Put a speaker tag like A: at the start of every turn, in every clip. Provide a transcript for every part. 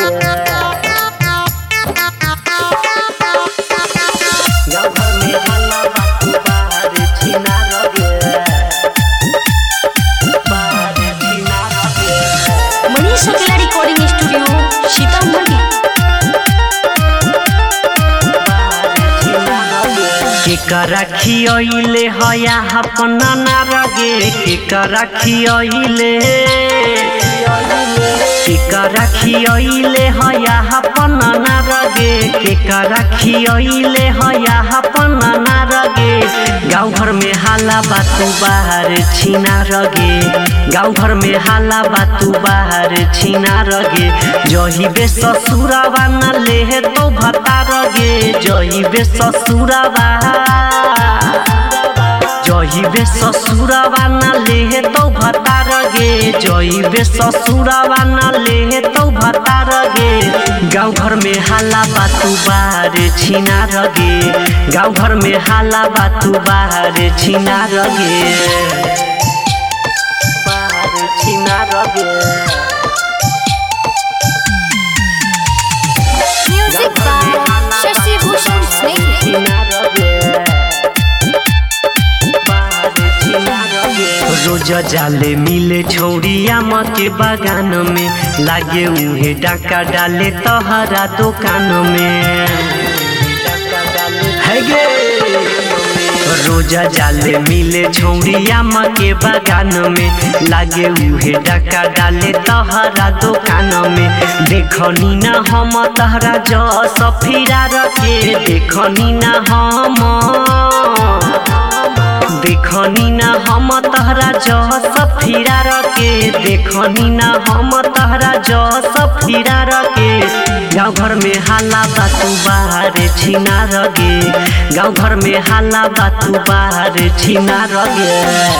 A: मनीष अकेला recording studio Sitamarhi.
B: केकरा खियले हया अपना नारगे केकरा खियले हया अपना नारगे केकरा खियले हया अपना नारगे। गाँव घर में हाला बातू बाहर छीना रगे गाँव घर में हाला बातू बाहर छीना रगे। जही बे ससुरावा न ले तो भता रगे जही बे ससुरावा न ले तो भता रगे जही बे ससुरावा न ले तो भता रगे। गाँव घर में हाला बातू बाहर छीना रगे गाँव घर में हाला बातू बाहर छीना रगे
A: म्यूजिक बाय शशि भूषण स्नेही।
B: रोज जाले मिले छौड़िया के बागान में लागे उहे डाका डाले तोहरा दुकान में है गे। रोज जाले मिले छौड़िया के बागान में लागे उहे डाका डाले तोहरा दुकान में। देखनी ना हम तहरा जो सफीरा रखे देखनी ना हम तहरा जो सफीरा रखे देखनी ना हम तहरा जो सफीरा रखे। गाँव घर में हाला बातू बाहर छीना रगे गाँव घर में हाला बातू बाहर छीना रगे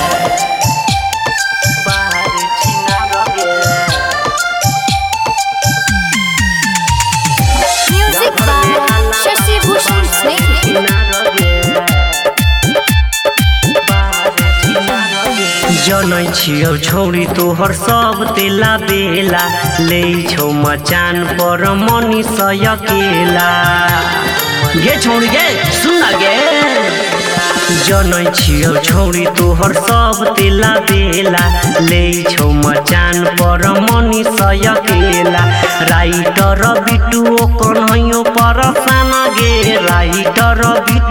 A: म्यूजिक बाय शशि भूषण स्नेही।
B: जनै छियौ छौरी तोहर सब तेला बेला ले छौ मचान पर मनीष अकेला। गे छौरी गे सुन गे जनै छियौ छौरी तोहर सब तेला बेला ले छौ मचान पर मनीष अकेला। राइटर बिटू कन्हैयो परसान गे राइटर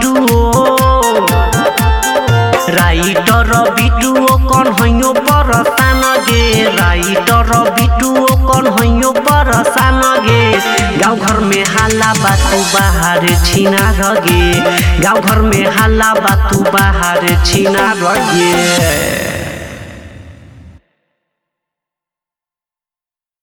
B: बिटू कन्हैयो परसान गे राइटर बिटू कन्हैयो परसान गे। गाँव घर में हाला बातू बाहर छीना रगे गाँव घर में हाला बातू बाहर छीना रगे।